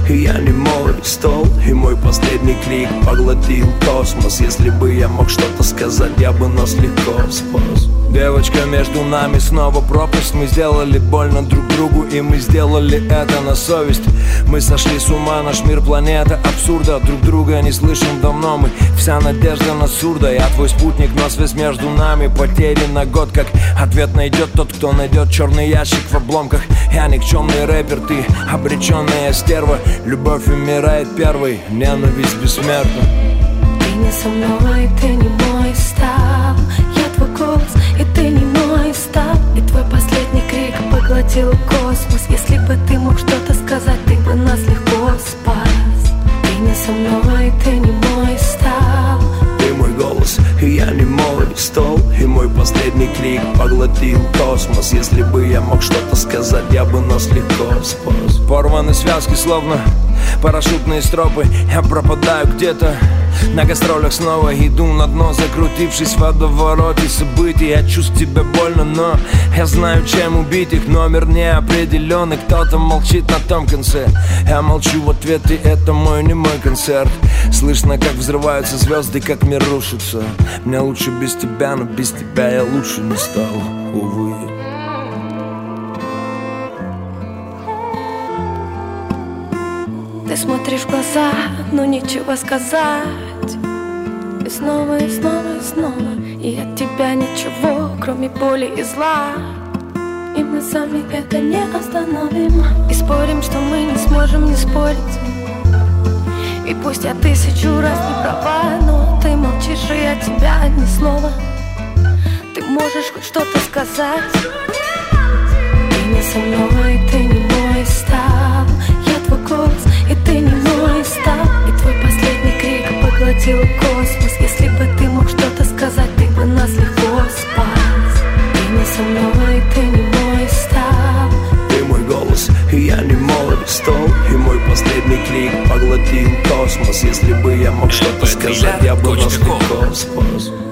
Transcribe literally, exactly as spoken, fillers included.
и я не мой стол, и мой последний крик поглотил космос. Если бы я мог что-то сказать, я бы нас легко спас. Девочка, между нами снова пропасть. Мы сделали больно друг другу, и мы сделали это на совесть. Мы сошли с ума, наш мир планета абсурда. Друг друга не слышим давно, мы вся надежда на сурда. Я твой спутник, но связь между нами потерян на год. Как ответ найдет тот, кто найдет черный ящик в обломках. Я никчемный рэпер, ты обреченная стерва. Любовь умирает первой, ненависть бессмертна. Ты не со мной, ты не мой стал. Я твой голос, и ты не мой стал. И твой последний крик поглотил космос. Если бы ты мог что-то сказать, ты бы нас легко спас. Ты не со мной, ты не мой стал. Ты мой голос, и я не мой стол, и мой последний крик поглотил космос. Если бы я мог что-то сказать, я бы нас легко спас. Порваны связки, словно парашютные стропы. Я пропадаю где-то на гастролях снова. Иду на дно, закрутившись в водовороте событий. Я чувствую тебе больно, но я знаю, чем убить их. Номер неопределенный, кто-то молчит на том конце. Я молчу в ответ, и это мой не мой концерт. Слышно, как взрываются звезды, как мир рушится. Мне лучше без тебя, но без тебя я лучше не стал, увы. Ты смотришь в глаза, но нечего сказать. И снова, и снова, и снова. И от тебя ничего, кроме боли и зла. И мы сами это не остановим. И спорим, что мы не сможем не спорить. И пусть я тысячу раз не права, но ты молчишь, и я тебя ни слова. Ты можешь хоть что-то сказать. Ты не со мной, ты не мой стал. Я твой голос, и ты не мой стал. И твой последний крик поглотил космос. Если бы ты мог что-то сказать, ты бы нас легко спас. Ты не со мной, ты не мой стал. Ты мой голос, и я не мой стол, и мой последний крик поглотил космос. Если бы я мог что-то сказать, я бы нас легко спас.